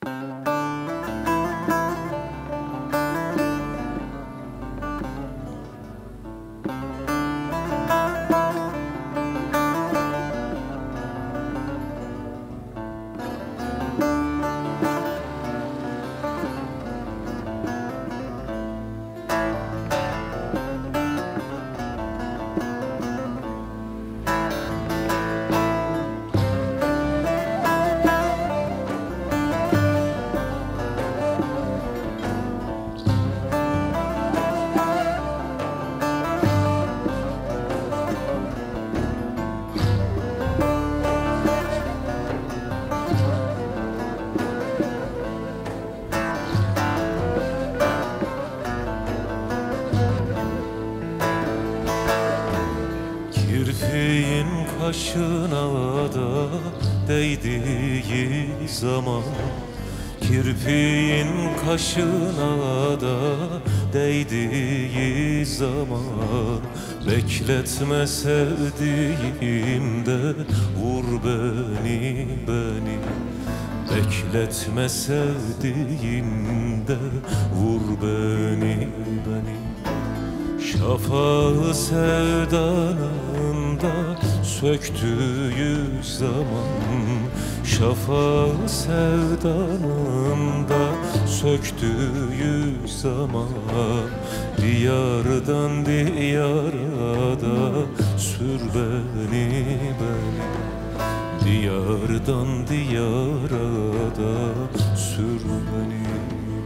Kirpiğin kaşına da değdiği zaman, kirpiğin kaşına da değdiği zaman, bekletme sevdiğimde vur beni, beni. Bekletme sevdiğimde vur beni, beni. Şafağı sevdanında söktüğü zaman, şafağı sevdanında söktüğü zaman, diyardan diyara da sür beni, beni. Diyardan diyara da sür beni, beni.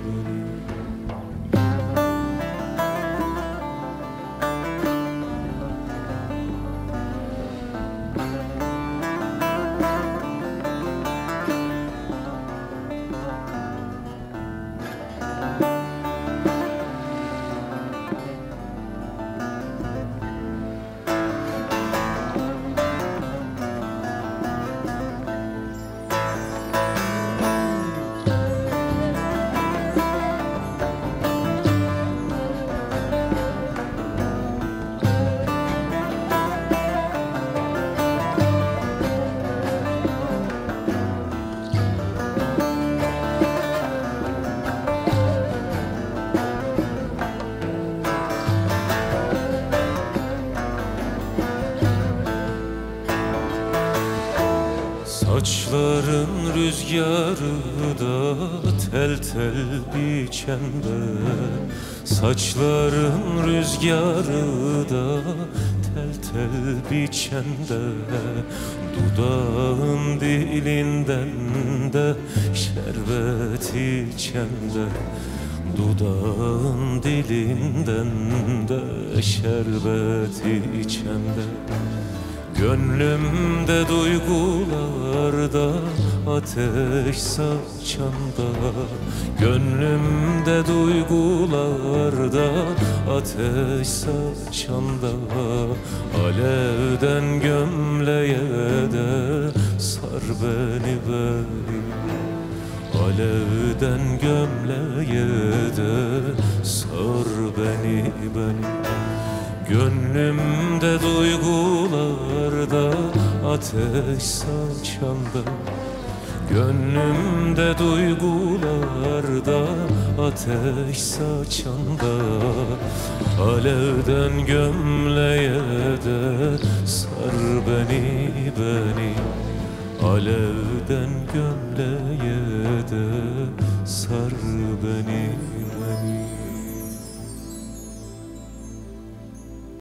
Saçların rüzgarı da tel tel biçende, saçların rüzgarı da tel tel biçende, dudağın dilinden de şerbet içende, dudağın dilinden de şerbet içende. Gönlümde duygularda ateş saçanda, gönlümde duygularda ateş saçanda, alevden gömleğe de sar beni, beni. Alevden gömleğe de sar beni, beni. Gönlümde duygularda ateş saçanda, gönlümde duygularda ateş saçanda, alevden gömleğe de sar beni, beni. Alevden gömleğe de sar beni.